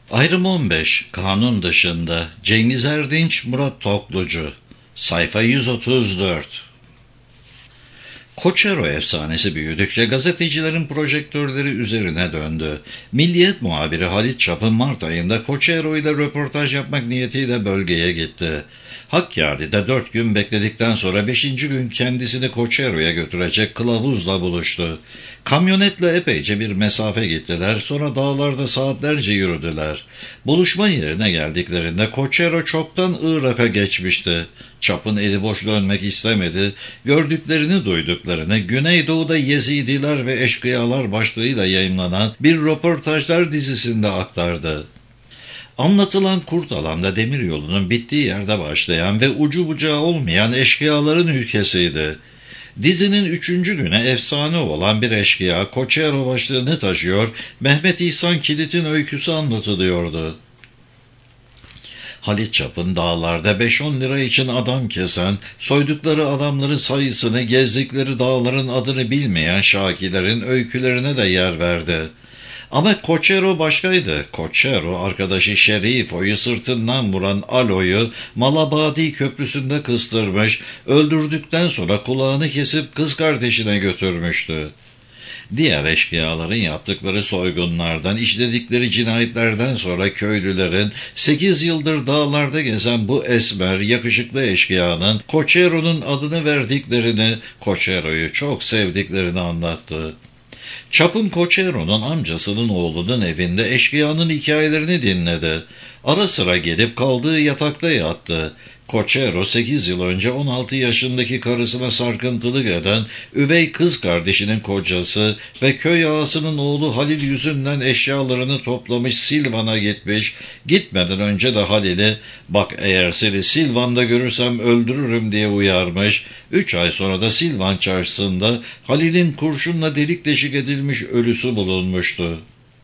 Ayrım 15. Kanun dışında. Cengiz Erdinç, Murat Toklucu. Sayfa 134. Koçero efsanesi büyüdükçe gazetecilerin projektörleri üzerine döndü. Milliyet muhabiri Halit Çapın Mart ayında Koçero ile röportaj yapmak niyetiyle bölgeye gitti. Hakkari'de 4 gün bekledikten sonra 5. gün kendisini Koçero'ya götürecek kılavuzla buluştu. Kamyonetle epeyce bir mesafe gittiler, sonra dağlarda saatlerce yürüdüler. Buluşma yerine geldiklerinde Koçero çoktan Irak'a geçmişti. Çapın eli boş dönmek istemedi, gördüklerini duyduklarını Güneydoğu'da Yezidiler ve Eşkıyalar başlığıyla yayımlanan bir röportajlar dizisinde aktardı. Anlatılan Kurtalan'da demiryolunun bittiği yerde başlayan ve ucu bucağı olmayan eşkıyaların ülkesiydi. Dizinin 3. güne efsane olan bir eşkıya Koçero başlığını taşıyor, Mehmet İhsan Kilit'in öyküsü anlatılıyordu. Halit Çapın dağlarda 5-10 lira için adam kesen, soydukları adamların sayısını, gezdikleri dağların adını bilmeyen şakilerin öykülerine de yer verdi. Ama Koçero başkaydı. Koçero arkadaşı Şerifo'yu sırtından vuran Alo'yu Malabadi Köprüsü'nde kıstırmış, öldürdükten sonra kulağını kesip kız kardeşine götürmüştü. Diğer eşkıyaların yaptıkları soygunlardan, işledikleri cinayetlerden sonra köylülerin 8 yıldır dağlarda gezen bu esmer, yakışıklı eşkıyanın Koçero'nun adını verdiklerini, Koçero'yu çok sevdiklerini anlattı. Çapın Koçero'nun amcasının oğlunun evinde eşkıyanın hikayelerini dinledi. Ara sıra gelip kaldığı yatakta yattı. Koçero 8 yıl önce 16 yaşındaki karısına sarkıntılık eden üvey kız kardeşinin kocası ve köy ağasının oğlu Halil yüzünden eşyalarını toplamış Silvan'a gitmiş. Gitmeden önce de Halil'i "Bak, eğer seni Silvan'da görürsem öldürürüm" diye uyarmış. 3 ay sonra da Silvan çarşısında Halil'in kurşunla delik deşik edilmiş ölüsü bulunmuştu.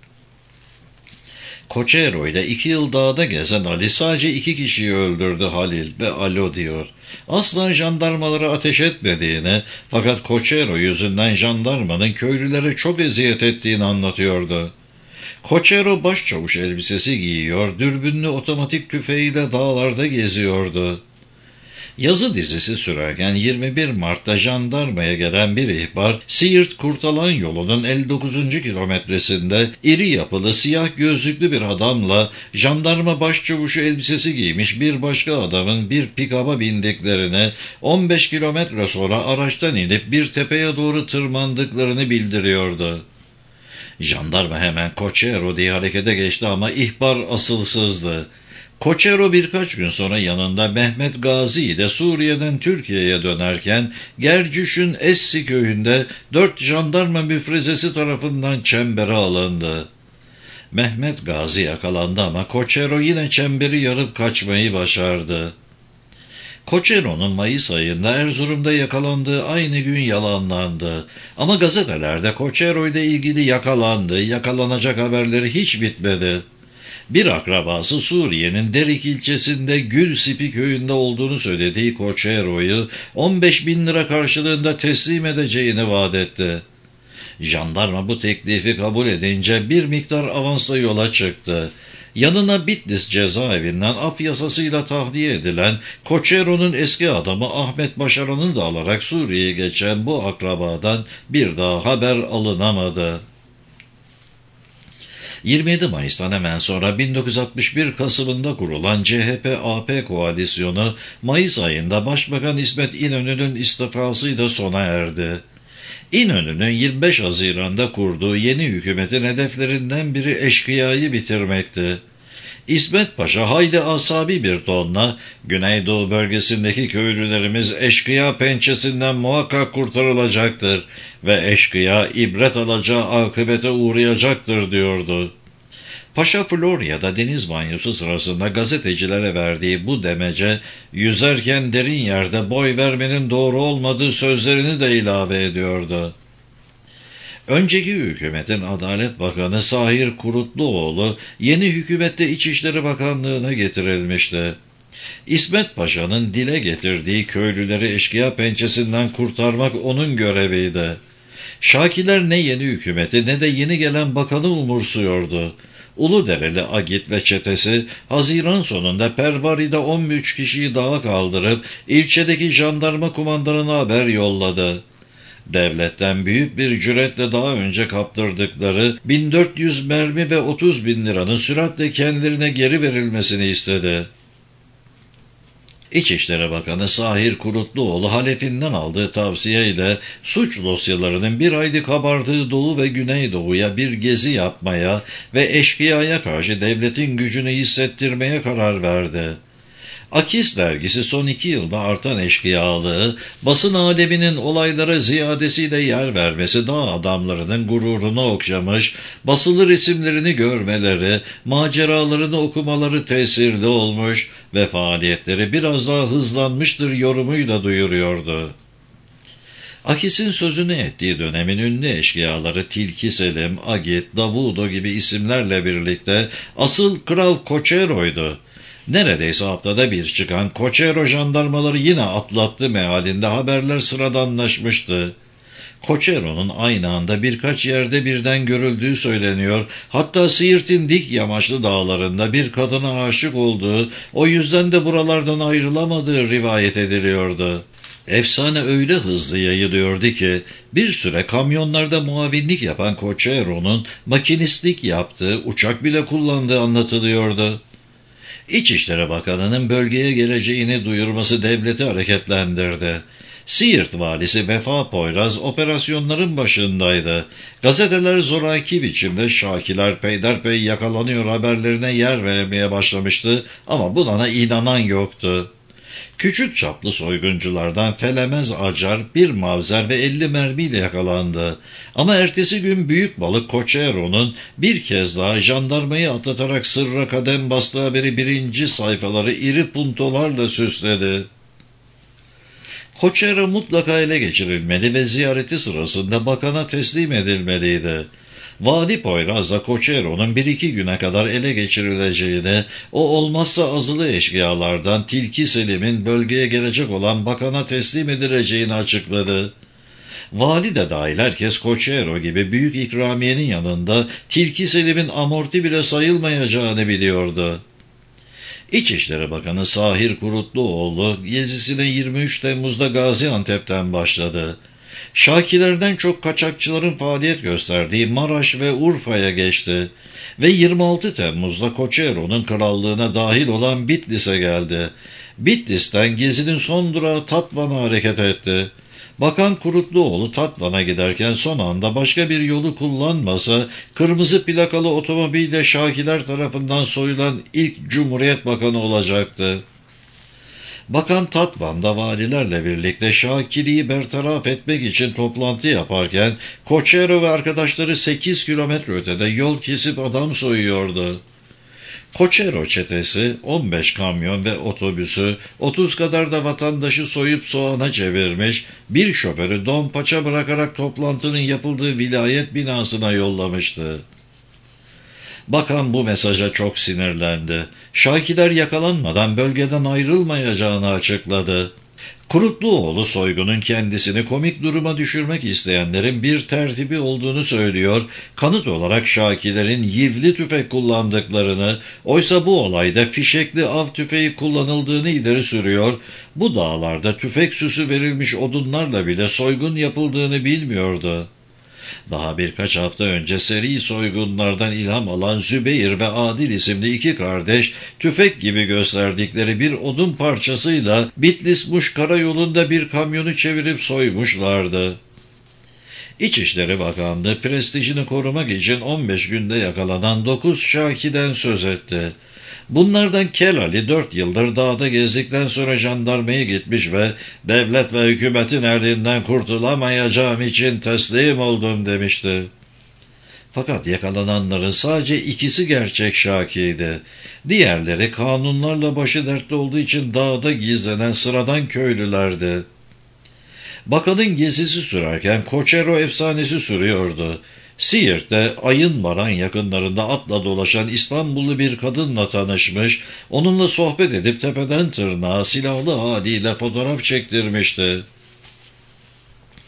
Koçero ile 2 yıl dağda gezen Ali sadece 2 kişiyi öldürdü, Halil ve Alo diyor. Asla jandarmalara ateş etmediğini, fakat Koçero yüzünden jandarmanın köylülere çok eziyet ettiğini anlatıyordu. Koçero başçavuş elbisesi giyiyor, dürbünlü otomatik tüfeğiyle dağlarda geziyordu. Yazı dizisi sürerken 21 Mart'ta jandarmaya gelen bir ihbar, Siirt-Kurtalan yolunun 59. kilometresinde iri yapılı siyah gözlüklü bir adamla jandarma başçavuşu elbisesi giymiş bir başka adamın bir pikaba bindiklerini, 15 kilometre sonra araçtan inip bir tepeye doğru tırmandıklarını bildiriyordu. Jandarma hemen Koçero diye harekete geçti ama ihbar asılsızdı. Koçero birkaç gün sonra yanında Mehmet Gazi ile Suriye'den Türkiye'ye dönerken Gercüş'ün Essi köyünde 4 jandarma müfrezesi tarafından çembere alındı. Mehmet Gazi yakalandı ama Koçero yine çemberi yarıp kaçmayı başardı. Koçero'nun Mayıs ayında Erzurum'da yakalandığı aynı gün yalanlandı. Ama gazetelerde Koçero ile ilgili yakalanacak haberleri hiç bitmedi. Bir akrabası Suriye'nin Derik ilçesinde Gülsipi köyünde olduğunu söylediği Koçero'yu 15.000 lira karşılığında teslim edeceğini vaat etti. Jandarma bu teklifi kabul edince bir miktar avansla yola çıktı. Yanına Bitlis cezaevinden af yasasıyla tahliye edilen Koçero'nun eski adamı Ahmet Başaran'ı da alarak Suriye'ye geçen bu akrabadan bir daha haber alınamadı. 27 Mayıs'tan hemen sonra 1961 Kasım'ında kurulan CHP-AP koalisyonu Mayıs ayında Başbakan İsmet İnönü'nün istifasıyla sona erdi. İnönü'nün 25 Haziran'da kurduğu yeni hükümetin hedeflerinden biri eşkıyayı bitirmekti. İsmet Paşa hayli asabi bir tonla Güneydoğu bölgesindeki köylülerimiz eşkıya pençesinden muhakkak kurtarılacaktır ve eşkıya ibret alacağı akıbete uğrayacaktır diyordu. Paşa Florya'da deniz banyosu sırasında gazetecilere verdiği bu demece, yüzerken derin yerde boy vermenin doğru olmadığı sözlerini de ilave ediyordu. Önceki hükümetin Adalet Bakanı Sahir Kurutluoğlu yeni hükümette İçişleri Bakanlığı'na getirilmişti. İsmet Paşa'nın dile getirdiği köylüleri eşkıya pençesinden kurtarmak onun göreviydi. Şakiler ne yeni hükümeti ne de yeni gelen bakanı umursuyordu. Uludereli Agit ve çetesi Haziran sonunda Pervari'de 13 kişiyi daha kaldırıp ilçedeki jandarma kumandanına haber yolladı. Devletten büyük bir cüretle daha önce kaptırdıkları 1400 mermi ve 30.000 liranın süratle kendilerine geri verilmesini istedi. İçişleri Bakanı Sahir Kurutluoğlu halefinden aldığı tavsiyeyle suç dosyalarının bir aylık kabardığı Doğu ve Güneydoğu'ya bir gezi yapmaya ve eşkıyaya karşı devletin gücünü hissettirmeye karar verdi. Akis dergisi son 2 yılda artan eşkıyalığı, basın aleminin olaylara ziyadesiyle yer vermesi dağ adamlarının gururunu okşamış, basılı resimlerini görmeleri, maceralarını okumaları tesirli olmuş ve faaliyetleri biraz daha hızlanmıştır yorumuyla duyuruyordu. Akis'in sözünü ettiği dönemin ünlü eşkıyaları Tilki Selim, Agit, Davudo gibi isimlerle birlikte asıl Kral Koçero'ydu. Neredeyse haftada bir çıkan Koçero jandarmaları yine atlattı mealinde haberler sıradanlaşmıştı. Koçero'nun aynı anda birkaç yerde birden görüldüğü söyleniyor. Hatta Siirt'in dik yamaçlı dağlarında bir kadına aşık olduğu, o yüzden de buralardan ayrılamadığı rivayet ediliyordu. Efsane öyle hızlı yayılıyordu ki bir süre kamyonlarda muavinlik yapan Koçero'nun makinistlik yaptığı, uçak bile kullandığı anlatılıyordu. İçişleri Bakanı'nın bölgeye geleceğini duyurması devleti hareketlendirdi. Siirt valisi Vefa Poyraz operasyonların başındaydı. Gazeteler zoraki biçimde Şakiler peyderpey yakalanıyor haberlerine yer vermeye başlamıştı ama buna inanan yoktu. Küçük çaplı soygunculardan Felemez Acar, bir mavzer ve 50 mermiyle yakalandı. Ama ertesi gün büyük balık Koçero'nun bir kez daha jandarmayı atlatarak sırra kadem bastığı haberi birinci sayfaları iri puntolarla süsledi. Koçero mutlaka ele geçirilmeli ve ziyareti sırasında bakana teslim edilmeliydi. Vali Poyraz'la Koçero'nun 1-2 güne kadar ele geçirileceğini, o olmazsa azılı eşkıyalardan Tilki Selim'in bölgeye gelecek olan bakana teslim edileceğini açıkladı. Vali de dahil herkes Koçero gibi büyük ikramiyenin yanında Tilki Selim'in amorti bile sayılmayacağını biliyordu. İçişleri Bakanı Sahir Kurutluoğlu gezisine 23 Temmuz'da Gaziantep'ten başladı. Şakilerden çok kaçakçıların faaliyet gösterdiği Maraş ve Urfa'ya geçti ve 26 Temmuz'da Koçero'nun krallığına dahil olan Bitlis'e geldi. Bitlis'ten gezinin son durağı Tatvan'a hareket etti. Bakan Kurutluoğlu Tatvan'a giderken son anda başka bir yolu kullanmasa kırmızı plakalı otomobille Şakiler tarafından soyulan ilk Cumhuriyet Bakanı olacaktı. Bakan Tatvan'da valilerle birlikte Şakiliği bertaraf etmek için toplantı yaparken Koçero ve arkadaşları 8 kilometre ötede yol kesip adam soyuyordu. Koçero çetesi 15 kamyon ve otobüsü 30 kadar da vatandaşı soyup soğana çevirmiş, bir şoförü don paça bırakarak toplantının yapıldığı vilayet binasına yollamıştı. Bakan bu mesaja çok sinirlendi. Şakiler yakalanmadan bölgeden ayrılmayacağını açıkladı. Kurutluoğlu soygunun kendisini komik duruma düşürmek isteyenlerin bir tertibi olduğunu söylüyor, kanıt olarak Şakilerin yivli tüfek kullandıklarını, oysa bu olayda fişekli av tüfeği kullanıldığını ileri sürüyor, bu dağlarda tüfek süsü verilmiş odunlarla bile soygun yapıldığını bilmiyordu. Daha birkaç hafta önce seri soygunlardan ilham alan Zübeyir ve Adil isimli 2 kardeş, tüfek gibi gösterdikleri bir odun parçasıyla Bitlis-Muş karayolunda bir kamyonu çevirip soymuşlardı. İçişleri Bakanlığı prestijini korumak için 15 günde yakalanan 9 Şaki'den söz etti. Bunlardan Kelali 4 yıldır dağda gezdikten sonra jandarmaya gitmiş ve devlet ve hükümetin elinden kurtulamayacağım için teslim oldum demişti. Fakat yakalananların sadece 2'si gerçek Şaki'ydi. Diğerleri kanunlarla başı dertte olduğu için dağda gizlenen sıradan köylülerdi. Bakanın gezisi sürerken Koçero efsanesi sürüyordu. Siirt'te Ayınbaran yakınlarında atla dolaşan İstanbullu bir kadınla tanışmış, onunla sohbet edip tepeden tırnağa silahlı haliyle fotoğraf çektirmişti.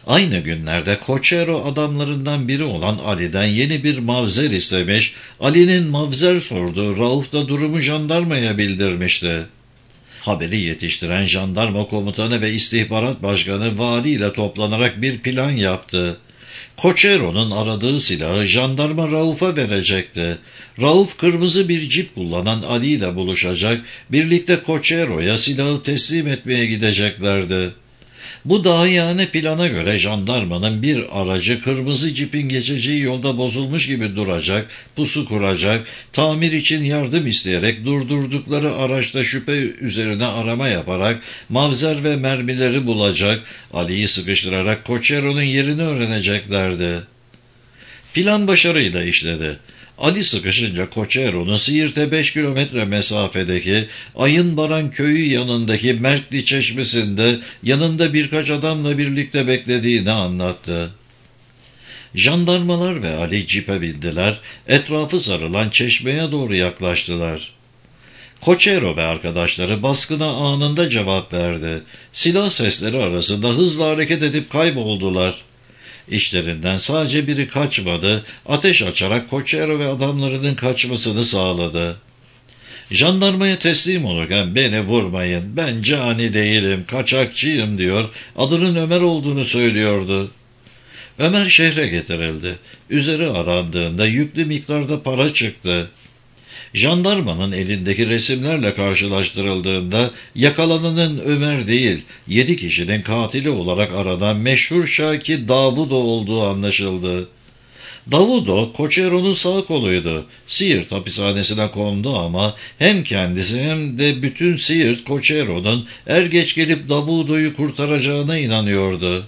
Aynı günlerde Koçero adamlarından biri olan Ali'den yeni bir mavzer istemiş, Ali'nin mavzer sorduğu Rauf da durumu jandarmaya bildirmişti. Haberi yetiştiren jandarma komutanı ve istihbarat başkanı valiyle toplanarak bir plan yaptı. Koçero'nun aradığı silahı jandarma Rauf'a verecekti. Rauf kırmızı bir cip kullanan Ali ile buluşacak, birlikte Koçero'ya silahı teslim etmeye gideceklerdi. Bu dahiyane plana göre jandarmanın bir aracı kırmızı cipin geçeceği yolda bozulmuş gibi duracak, pusu kuracak, tamir için yardım isteyerek durdurdukları araçta şüphe üzerine arama yaparak mavzer ve mermileri bulacak, Ali'yi sıkıştırarak Koçero'nun yerini öğreneceklerdi. Plan başarıyla işledi. Ali sıkışınca Koçero'nun Siirt'e 5 kilometre mesafedeki Ayınbaran köyü yanındaki Merkli Çeşmesi'nde yanında birkaç adamla birlikte beklediğini anlattı. Jandarmalar ve Ali cipe bindiler, etrafı sarılan çeşmeye doğru yaklaştılar. Koçero ve arkadaşları baskına anında cevap verdi. Silah sesleri arasında hızla hareket edip kayboldular. İşlerinden sadece biri kaçmadı, ateş açarak Koçero ve adamlarının kaçmasını sağladı. Jandarmaya teslim olurken beni vurmayın, ben cani değilim, kaçakçıyım diyor, adının Ömer olduğunu söylüyordu. Ömer şehre getirildi. Üzeri arandığında yüklü miktarda para çıktı. Jandarmanın elindeki resimlerle karşılaştırıldığında yakalananın Ömer değil, 7 kişinin katili olarak aranan meşhur Şaki Davudo olduğu anlaşıldı. Davudo, Koçero'nun sağ koluydu. Siirt hapishanesine kondu ama hem kendisi hem de bütün Siirt Koçero'nun er geç gelip Davudo'yu kurtaracağına inanıyordu.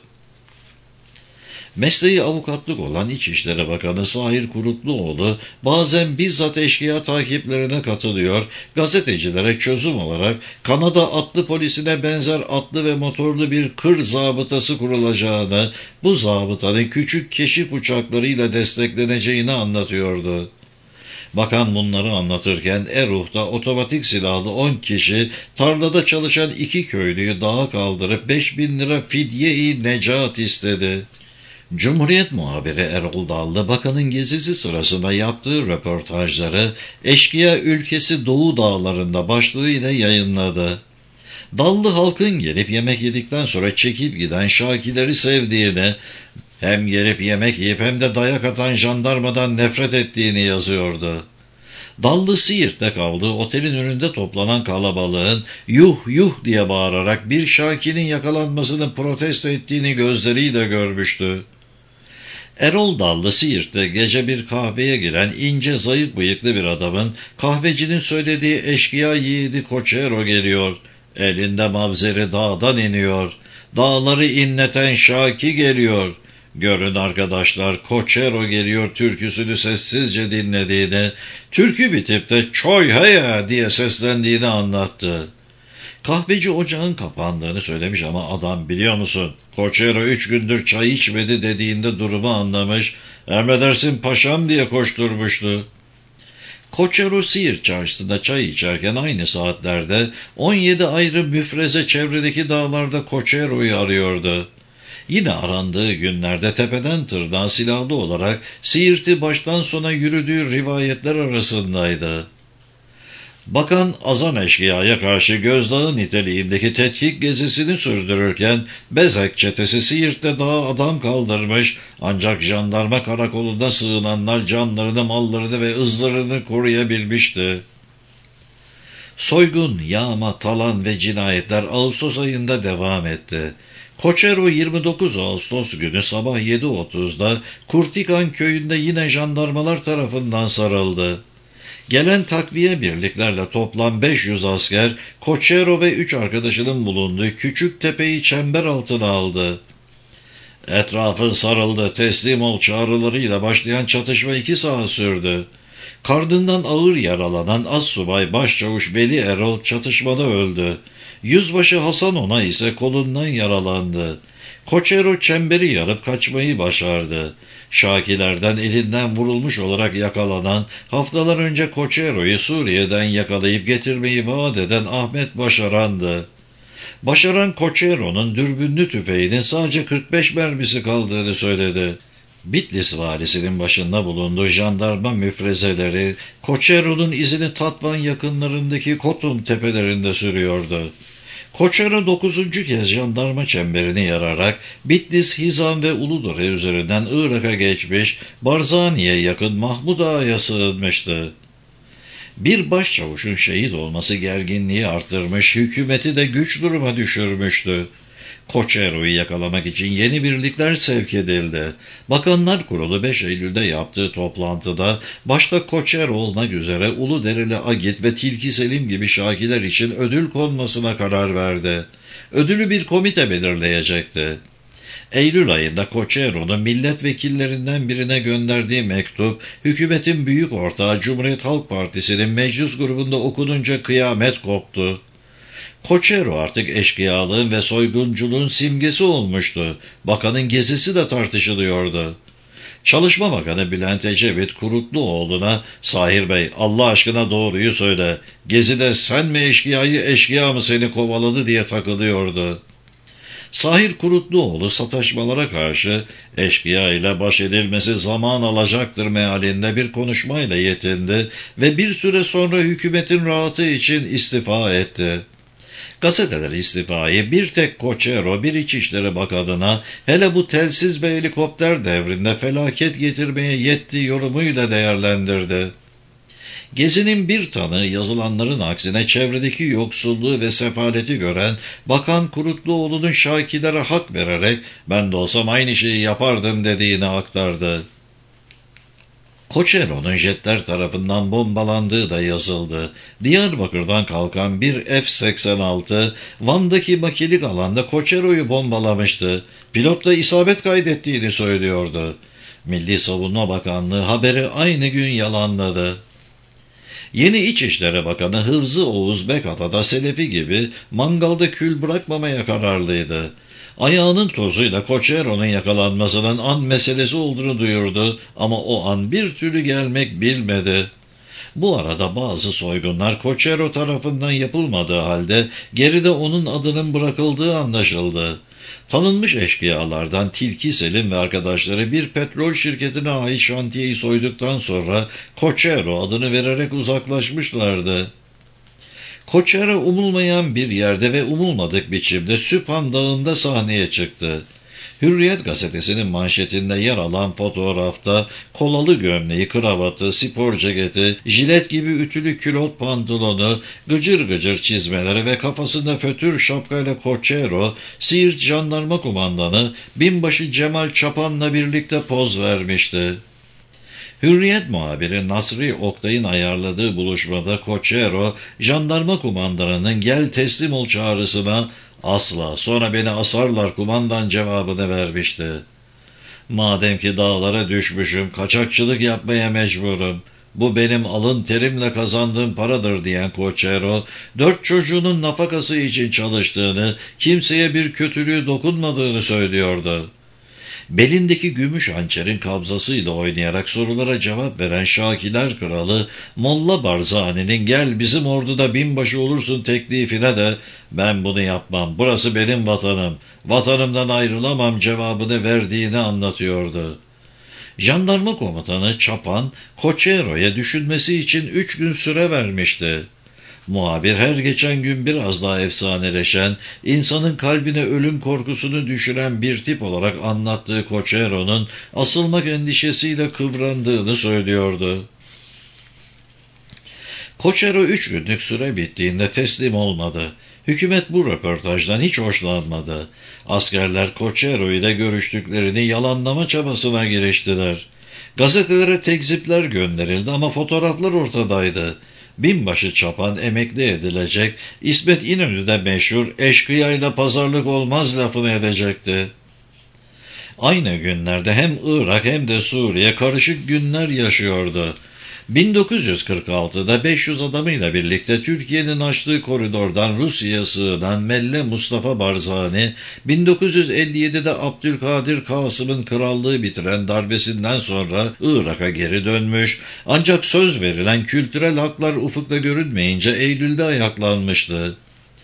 Mesleği avukatlık olan İçişleri Bakanı Sahir Kurutluoğlu bazen bizzat eşkıya takiplerine katılıyor, gazetecilere çözüm olarak Kanada atlı polisine benzer atlı ve motorlu bir kır zabıtası kurulacağını, bu zabıtanın küçük keşif uçaklarıyla destekleneceğini anlatıyordu. Bakan bunları anlatırken Eruh'ta otomatik silahlı 10 kişi tarlada çalışan 2 köylüyü dağa kaldırıp 5.000 lira fidye-i necat istedi. Cumhuriyet muhabiri Erol Dallı, bakanın gezisi sırasında yaptığı röportajları Eşkıya Ülkesi Doğu Dağları'nda başlığıyla yayınladı. Dallı halkın gelip yemek yedikten sonra çekip giden Şakileri sevdiğini, hem gelip yemek yiyip hem de dayak atan jandarmadan nefret ettiğini yazıyordu. Dallı Siirt'te kaldığı otelin önünde toplanan kalabalığın yuh yuh diye bağırarak bir Şaki'nin yakalanmasını protesto ettiğini gözleriyle görmüştü. Erol Dallı Siirt'te gece bir kahveye giren ince zayıf bıyıklı bir adamın kahvecinin söylediği eşkıya yiğidi Koçero geliyor. Elinde mavzeri dağdan iniyor. Dağları inleten Şaki geliyor. Görün arkadaşlar, Koçero geliyor türküsünü sessizce dinlediğini, türkü bitip de çoy haya diye seslendiğini anlattı. Kahveci ocağın kapandığını söylemiş ama adam biliyor musun, Koçero 3 gündür çay içmedi dediğinde durumu anlamış, emredersin paşam diye koşturmuştu. Koçero Siirt çarşısında çay içerken aynı saatlerde 17 ayrı müfreze çevredeki dağlarda Koçero'yu arıyordu. Yine arandığı günlerde tepeden tırnağa silahlı olarak Siirt'i baştan sona yürüdüğü rivayetler arasındaydı. Bakan azan eşkıyaya karşı gözdağı niteliğindeki tetkik gezisini sürdürürken Bezek çetesi Siirt'te dağa adam kaldırmış, ancak jandarma karakolunda sığınanlar canlarını, mallarını ve ızlarını koruyabilmişti. Soygun, yağma, talan ve cinayetler Ağustos ayında devam etti. Koçero 29 Ağustos günü sabah 7.30'da Kurtikan köyünde yine jandarmalar tarafından sarıldı. Gelen takviye birliklerle toplam 500 asker Koçero ve 3 arkadaşının bulunduğu küçük tepeyi çember altına aldı. Etrafın sarıldı, teslim ol çağrılarıyla başlayan çatışma 2 saat sürdü. Karnından ağır yaralanan Assubay Başçavuş Veli Erol çatışmada öldü. Yüzbaşı Hasan Ona ise kolundan yaralandı. Koçero çemberi yarıp kaçmayı başardı. Şakilerden elinden vurulmuş olarak yakalanan, haftalar önce Koçero'yu Suriye'den yakalayıp getirmeyi vaat eden Ahmet Başaran'dı. Başaran Koçero'nun dürbünlü tüfeğinin sadece 45 mermisi kaldığını söyledi. Bitlis valisinin başında bulunduğu jandarma müfrezeleri Koçero'nun izini Tatvan yakınlarındaki Kotum tepelerinde sürüyordu. Koçero 9. kez jandarma çemberini yararak Bitlis, Hizan ve Uludere üzerinden Irak'a geçmiş, Barzani'ye yakın Mahmud Ağa'ya sığınmıştı. Bir başçavuşun şehit olması gerginliği arttırmış, hükümeti de güç duruma düşürmüştü. Koçero'yu yakalamak için yeni birlikler sevk edildi. Bakanlar Kurulu 5 Eylül'de yaptığı toplantıda başta Koçero olmak üzere Uludereli Agit ve Tilki Selim gibi şakiler için ödül konmasına karar verdi. Ödülü bir komite belirleyecekti. Eylül ayında Koçero'nun milletvekillerinden birine gönderdiği mektup, hükümetin büyük ortağı Cumhuriyet Halk Partisi'nin meclis grubunda okununca kıyamet koptu. Koçero artık eşkıyalığın ve soygunculuğun simgesi olmuştu. Bakanın gezisi de tartışılıyordu. Çalışma Bakanı Bülent Ecevit Kurutluoğlu'na, "Sahir Bey, Allah aşkına doğruyu söyle. Gezide sen mi eşkıyayı, eşkıya mı seni kovaladı?" diye takılıyordu. Sahir Kurutluoğlu sataşmalara karşı eşkıya ile baş edilmesi zaman alacaktır mealinde bir konuşmayla yetindi ve bir süre sonra hükümetin rahatı için istifa etti. Gazeteler istifayı bir tek Koçero, bir İçişleri Bakanı'na, hele bu telsiz ve helikopter devrinde felaket getirmeye yettiği yorumuyla değerlendirdi. Gezi'nin bir tanığı yazılanların aksine çevredeki yoksulluğu ve sefaleti gören Bakan Kurutluoğlu'nun şakilere hak vererek "ben de olsam aynı şeyi yapardım" dediğini aktardı. Koçero'nun jetler tarafından bombalandığı da yazıldı. Diyarbakır'dan kalkan bir F-86 Van'daki makilik alanda Koçero'yu bombalamıştı. Pilot da isabet kaydettiğini söylüyordu. Milli Savunma Bakanlığı haberi aynı gün yalanladı. Yeni İçişleri Bakanı Hıfzı Oğuz Bekata da Selefi gibi mangalda kül bırakmamaya kararlıydı. Ayağının tozuyla Koçero'nun yakalanmasının an meselesi olduğunu duyurdu ama o an bir türlü gelmek bilmedi. Bu arada bazı soygunlar Koçero tarafından yapılmadığı halde geride onun adının bırakıldığı anlaşıldı. Tanınmış eşkıyalardan Tilki Selim ve arkadaşları bir petrol şirketine ait şantiyeyi soyduktan sonra Koçero adını vererek uzaklaşmışlardı. Koçero umulmayan bir yerde ve umulmadık biçimde Süphan Dağı'nda sahneye çıktı. Hürriyet gazetesinin manşetinde yer alan fotoğrafta kolalı gömleği, kravatı, spor ceketi, jilet gibi ütülü külot pantolonu, gıcır gıcır çizmeleri ve kafasında fötür şapkayla Koçero, Siirt Jandarma Kumandanı Binbaşı Cemal Çapan'la birlikte poz vermişti. Hürriyet muhabiri Nasri Oktay'ın ayarladığı buluşmada Koçero, jandarma kumandanının "gel teslim ol" çağrısına "asla, sonra beni asarlar kumandan" cevabını vermişti. "Madem ki dağlara düşmüşüm, kaçakçılık yapmaya mecburum. Bu benim alın terimle kazandığım paradır" diyen Koçero, 4 çocuğunun nafakası için çalıştığını, kimseye bir kötülüğü dokunmadığını söylüyordu. Belindeki gümüş hançerin kabzasıyla oynayarak sorulara cevap veren Şakiler Kralı, Molla Barzani'nin "gel bizim orduda binbaşı olursun" teklifine de "ben bunu yapmam, burası benim vatanım, vatanımdan ayrılamam" cevabını verdiğini anlatıyordu. Jandarma komutanı Çapan, Koçero'ya düşünmesi için 3 gün süre vermişti. Muhabir her geçen gün biraz daha efsaneleşen, insanın kalbine ölüm korkusunu düşüren bir tip olarak anlattığı Koçero'nun asılmak endişesiyle kıvrandığını söylüyordu. Koçero 3 günlük süre bittiğinde teslim olmadı. Hükümet bu röportajdan hiç hoşlanmadı. Askerler Koçero ile görüştüklerini yalanlama çabasına giriştiler. Gazetelere tekzipler gönderildi ama fotoğraflar ortadaydı. Binbaşı Çapan emekli edilecek, İsmet İnönü'de meşhur "eşkıyayla pazarlık olmaz" lafını edecekti. Aynı günlerde hem Irak hem de Suriye karışık günler yaşıyordu. 1946'da 500 adamıyla birlikte Türkiye'nin açtığı koridordan Rusya'ya sığınan Melle Mustafa Barzani, 1957'de Abdülkadir Kasım'ın krallığı bitiren darbesinden sonra Irak'a geri dönmüş, ancak söz verilen kültürel haklar ufukta görünmeyince Eylül'de ayaklanmıştı.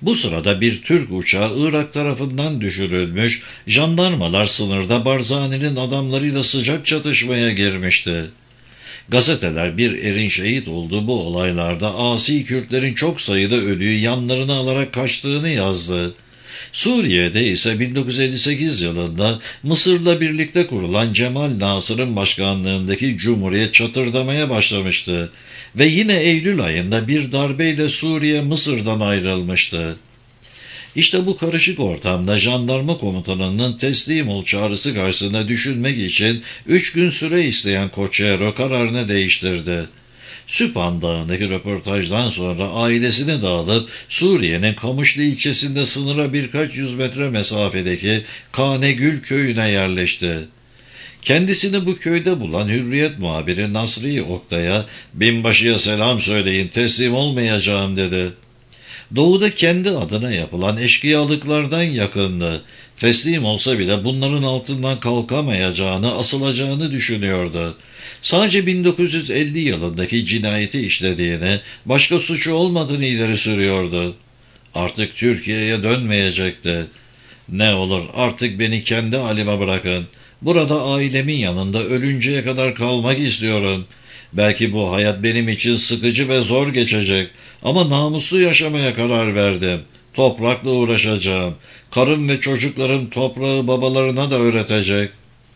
Bu sırada bir Türk uçağı Irak tarafından düşürülmüş, jandarmalar sınırda Barzani'nin adamlarıyla sıcak çatışmaya girmişti. Gazeteler bir erin şehit olduğu bu olaylarda asi Kürtlerin çok sayıda ölüyü yanlarına alarak kaçtığını yazdı. Suriye'de ise 1958 yılında Mısır'la birlikte kurulan Cemal Nasır'ın başkanlığındaki Cumhuriyet çatırdamaya başlamıştı ve yine Eylül ayında bir darbeyle Suriye Mısır'dan ayrılmıştı. İşte bu karışık ortamda jandarma komutanının teslim ol çağrısı karşısında düşünmek için 3 gün süre isteyen Koçero kararını değiştirdi. Süphan Dağı'ndaki röportajdan sonra ailesini dağılıp Suriye'nin Kamışlı ilçesinde sınıra birkaç yüz metre mesafedeki Kanegül köyüne yerleşti. Kendisini bu köyde bulan Hürriyet muhabiri Nasri Oktay'a "Binbaşıya selam söyleyin, teslim olmayacağım" dedi. Doğuda kendi adına yapılan eşkıyalıklardan yakındı. Teslim olsa bile bunların altından kalkamayacağını, asılacağını düşünüyordu. Sadece 1950 yılındaki cinayeti işlediğini, başka suçu olmadığını ileri sürüyordu. Artık Türkiye'ye dönmeyecekti. "Ne olur artık beni kendi halime bırakın. Burada ailemin yanında ölünceye kadar kalmak istiyorum. Belki bu hayat benim için sıkıcı ve zor geçecek ama namuslu yaşamaya karar verdim. Toprakla uğraşacağım. Karım ve çocuklarım toprağı babalarına da öğretecek."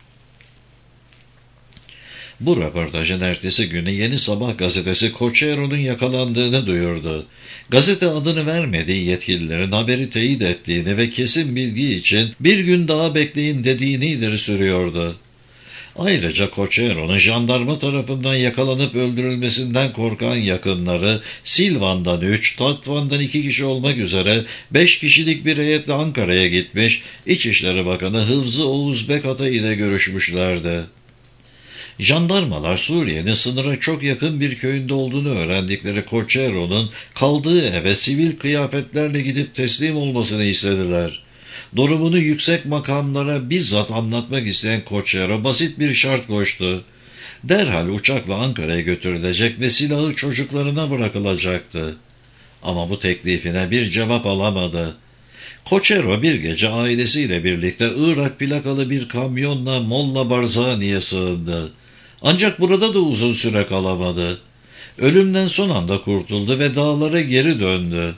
Bu röportajın ertesi günü Yeni Sabah gazetesi Koçero'nun yakalandığını duyurdu. Gazete adını vermediği yetkililerin haberi teyit ettiğini ve kesin bilgi için bir gün daha bekleyin dediğini ileri sürüyordu. Ayrıca Koçero'nun jandarma tarafından yakalanıp öldürülmesinden korkan yakınları Silvan'dan 3, Tatvan'dan 2 kişi olmak üzere 5 kişilik bir heyetle Ankara'ya gitmiş, İçişleri Bakanı Hıfzı Oğuz Bekatay ile görüşmüşlerdi. Jandarmalar Suriye'nin sınıra çok yakın bir köyünde olduğunu öğrendikleri Koçero'nun kaldığı eve sivil kıyafetlerle gidip teslim olmasını istediler. Durumunu yüksek makamlara bizzat anlatmak isteyen Koçero basit bir şart koştu. Derhal uçakla Ankara'ya götürülecek ve silahı çocuklarına bırakılacaktı. Ama bu teklifine bir cevap alamadı. Koçero bir gece ailesiyle birlikte Irak plakalı bir kamyonla Molla Barzani'ye sığındı. Ancak burada da uzun süre kalamadı. Ölümden son anda kurtuldu ve dağlara geri döndü.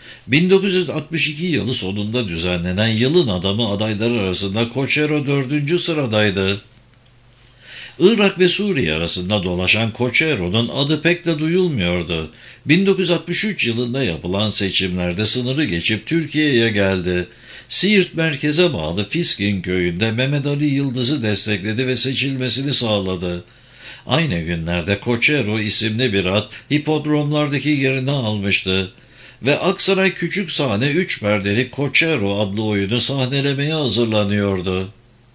1962 yılı sonunda düzenlenen Yılın Adamı adayları arasında Koçero 4. sıradaydı. Irak ve Suriye arasında dolaşan Koçero'nun adı pek de duyulmuyordu. 1963 yılında yapılan seçimlerde sınırı geçip Türkiye'ye geldi. Siirt merkeze bağlı Fiskin köyünde Mehmet Ali Yıldız'ı destekledi ve seçilmesini sağladı. Aynı günlerde Koçero isimli bir at hipodromlardaki yerini almıştı ve Aksaray Küçük Sahne 3 perdeli Koçero adlı oyunu sahnelemeye hazırlanıyordu.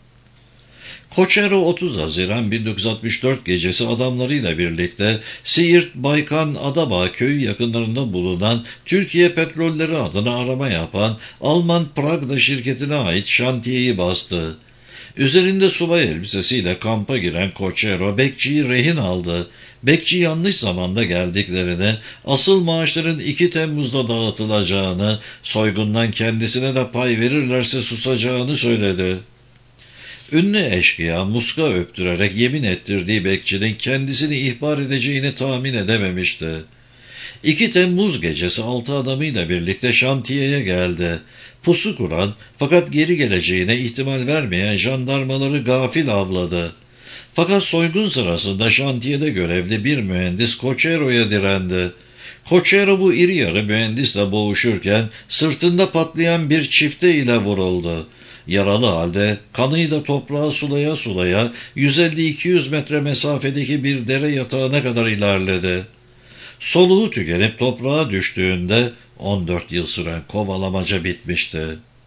Koçero 30 Haziran 1964 gecesi adamlarıyla birlikte Siirt Baykan Adabağ köyü yakınlarında bulunan Türkiye Petrolleri adına arama yapan Alman Pragda şirketine ait şantiyeyi bastı. Üzerinde subay elbisesiyle kampa giren Koçero bekçiyi rehin aldı. Bekçi yanlış zamanda geldiklerini, asıl maaşların 2 Temmuz'da dağıtılacağını, soygundan kendisine de pay verirlerse susacağını söyledi. Ünlü eşkıya muska öptürerek yemin ettirdiği bekçinin kendisini ihbar edeceğini tahmin edememişti. 2 Temmuz gecesi 6 adamıyla birlikte şantiyeye geldi. Pusu kuran fakat geri geleceğine ihtimal vermeyen jandarmaları gafil avladı. Fakat soygun sırasında şantiyede görevli bir mühendis Koçero'ya direndi. Koçero bu iri yarı mühendisle boğuşurken sırtında patlayan bir çifte ile vuruldu. Yaralı halde kanıyla toprağa sulaya sulaya 150-200 metre mesafedeki bir dere yatağına kadar ilerledi. Soluğu tükenip toprağa düştüğünde 14 yıl süren kovalamaca bitmişti.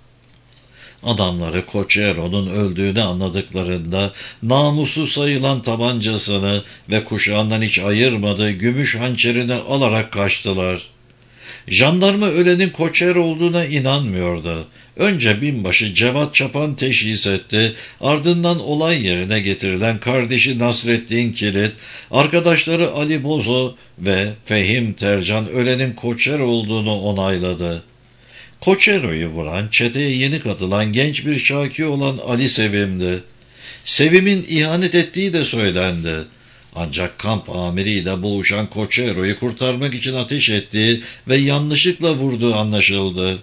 Adamları Koçero'nun öldüğünü anladıklarında namusu sayılan tabancasını ve kuşağından hiç ayırmadığı gümüş hançerini alarak kaçtılar. Jandarma ölenin Koçero olduğuna inanmıyordu. Önce binbaşı Cevat Çapan teşhis etti, ardından olay yerine getirilen kardeşi Nasrettin Kilit, arkadaşları Ali Bozo ve Fehim Tercan ölenin Koçero olduğunu onayladı. Koçero'yu vuran, çeteye yeni katılan genç bir şaki olan Ali Sevim'di. Sevim'in ihanet ettiği de söylendi. Ancak kamp amiriyle boğuşan Koçero'yu kurtarmak için ateş ettiği ve yanlışlıkla vurduğu anlaşıldı.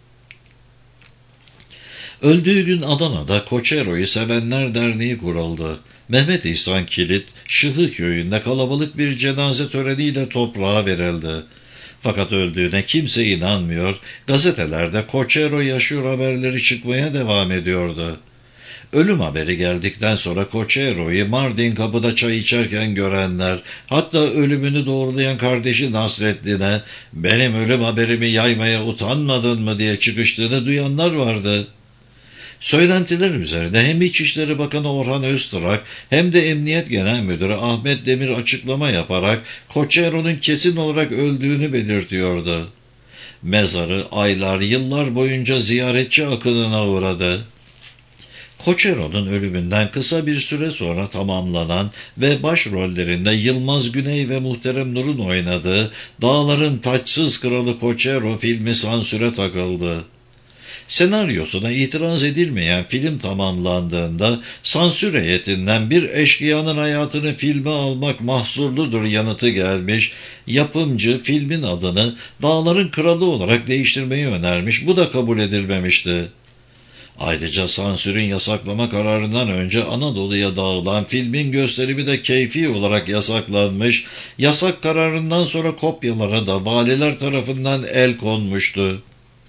Öldüğü gün Adana'da Koçero'yu Sevenler Derneği kuruldu. Mehmet İhsan Kilit, Şıhı köyünde kalabalık bir cenaze töreniyle toprağa verildi. Fakat öldüğüne kimse inanmıyor, gazetelerde Koçero yaşıyor haberleri çıkmaya devam ediyordu. Ölüm haberi geldikten sonra Koçero'yu Mardin Kapı'da çay içerken görenler, hatta ölümünü doğrulayan kardeşi Nasreddin'e "benim ölüm haberimi yaymaya utanmadın mı?" diye çıkıştığını duyanlar vardı. Söylentiler üzerine hem İçişleri Bakanı Orhan Öztürk hem de Emniyet Genel Müdürü Ahmet Demir açıklama yaparak Koçero'nun kesin olarak öldüğünü belirtiyordu. Mezarı aylar, yıllar boyunca ziyaretçi akınına uğradı. Koçero'nun ölümünden kısa bir süre sonra tamamlanan ve başrollerinde Yılmaz Güney ve Muhterem Nur'un oynadığı Dağların Taçsız Kralı Koçero filmi sansüre takıldı. Senaryosuna itiraz edilmeyen film tamamlandığında sansür heyetinden bir eşkıyanın hayatını filme almak mahzurludur yanıtı gelmiş, yapımcı filmin adını Dağların Kralı olarak değiştirmeyi önermiş, bu da kabul edilmemişti. Ayrıca sansürün yasaklama kararından önce Anadolu'ya dağılan filmin gösterimi de keyfi olarak yasaklanmış, yasak kararından sonra kopyalara da valiler tarafından el konmuştu.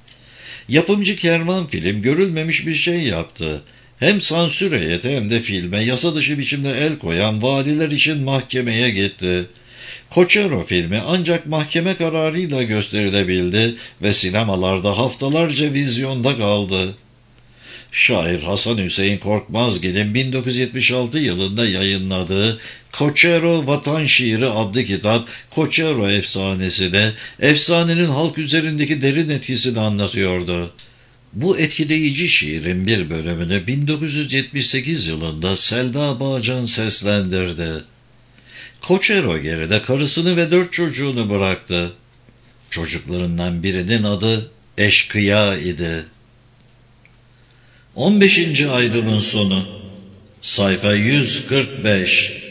Yapımcı Kervan Film görülmemiş bir şey yaptı. Hem sansür heyeti hem de filme yasa dışı biçimde el koyan valiler için mahkemeye gitti. Koçero filmi ancak mahkeme kararıyla gösterilebildi ve sinemalarda haftalarca vizyonda kaldı. Şair Hasan Hüseyin Korkmazgil'in 1976 yılında yayınladığı Koçero Vatan Şiiri adlı kitap, Koçero efsanesini, efsanenin halk üzerindeki derin etkisini anlatıyordu. Bu etkileyici şiirin bir bölümünü 1978 yılında Selda Bağcan seslendirdi. Koçero geride karısını ve 4 çocuğunu bıraktı. Çocuklarından birinin adı Eşkıya idi. 15. ayrımın sonu. Sayfa 145.